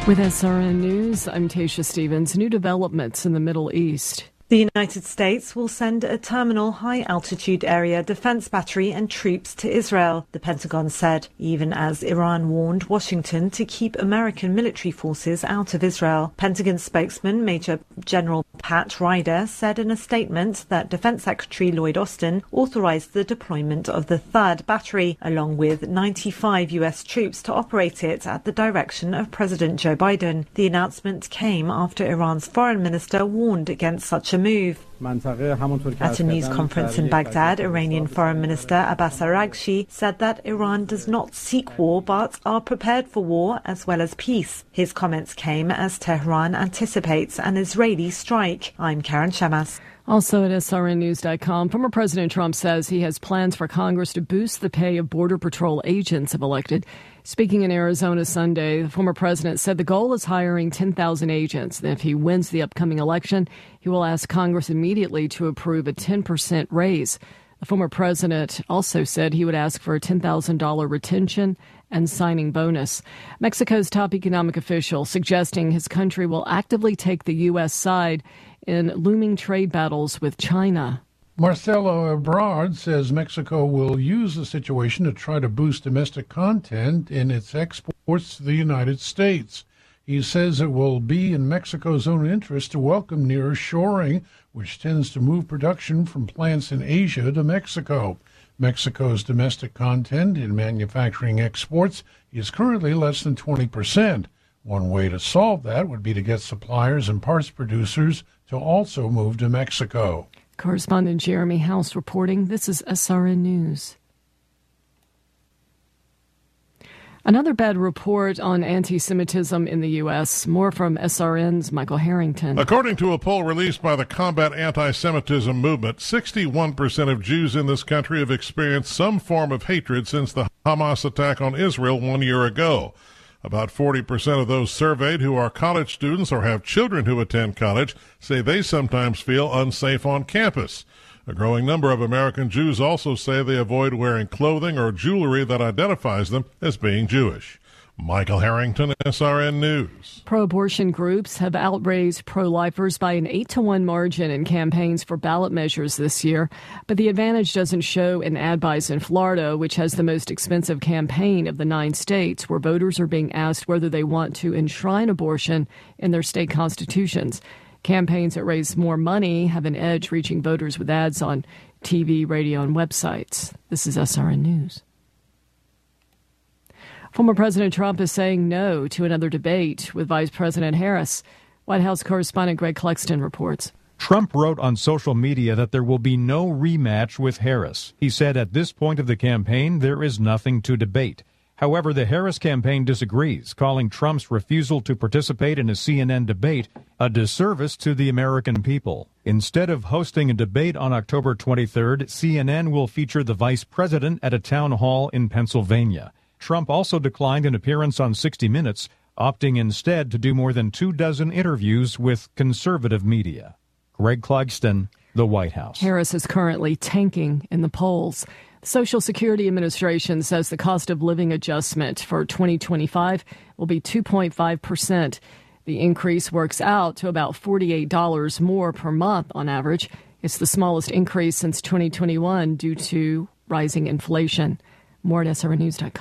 With SRN News, I'm Tasha Stevens. New developments in the Middle East. The United States will send a terminal high-altitude area defense battery and troops to Israel, the Pentagon said, even as Iran warned Washington to keep American military forces out of Israel. Pentagon spokesman Major General Pat Ryder said in a statement that Defense Secretary Lloyd Austin authorized the deployment of the third battery, along with 95 U.S. troops to operate it at the direction of President Joe Biden. The announcement came after Iran's foreign minister warned against such a move. At a news conference in Baghdad, Iranian Foreign Minister Abbas Araghchi said that Iran does not seek war but are prepared for war as well as peace. His comments came as Tehran anticipates an Israeli strike. I'm Karen Shamas. Also at srnnews.com, former President Trump says he has plans for Congress to boost the pay of Border Patrol agents if elected. Speaking in Arizona Sunday, the former president said the goal is hiring 10,000 agents. And if he wins the upcoming election, he will ask Congress immediately to approve a 10% raise. The former president also said he would ask for a $10,000 retention and signing bonus. Mexico's top economic official suggesting his country will actively take the U.S. side in looming trade battles with China. Marcelo Ebrard says Mexico will use the situation to try to boost domestic content in its exports to the United States. He says it will be in Mexico's own interest to welcome nearshoring, which tends to move production from plants in Asia to Mexico. Mexico's domestic content in manufacturing exports is currently less than 20%. One way to solve that would be to get suppliers and parts producers to also move to Mexico. Correspondent Jeremy House reporting. This is SRN News. Another bad report on anti-Semitism in the U.S. More from SRN's Michael Harrington. According to a poll released by the Combat Anti-Semitism Movement, 61% of Jews in this country have experienced some form of hatred since the Hamas attack on Israel 1 year ago. About 40% of those surveyed who are college students or have children who attend college say they sometimes feel unsafe on campus. A growing number of American Jews also say they avoid wearing clothing or jewelry that identifies them as being Jewish. Michael Harrington, SRN News. Pro-abortion groups have outraised pro-lifers by an 8-to-1 margin in campaigns for ballot measures this year. But the advantage doesn't show in ad buys in Florida, which has the most expensive campaign of the 9 states, where voters are being asked whether they want to enshrine abortion in their state constitutions. Campaigns that raise more money have an edge reaching voters with ads on TV, radio, and websites. This is SRN News. Former President Trump is saying no to another debate with Vice President Harris. White House correspondent Greg Clugston reports. Trump wrote on social media that there will be no rematch with Harris. He said at this point of the campaign, there is nothing to debate. However, the Harris campaign disagrees, calling Trump's refusal to participate in a CNN debate a disservice to the American people. Instead of hosting a debate on October 23rd, CNN will feature the vice president at a town hall in Pennsylvania. Trump also declined an appearance on 60 Minutes, opting instead to do more than 24 interviews with conservative media. Greg Clugston, the White House. Harris is currently tanking in the polls. The Social Security Administration says the cost of living adjustment for 2025 will be 2.5%. The increase works out to about $48 more per month on average. It's the smallest increase since 2021 due to rising inflation. More at srnews.com.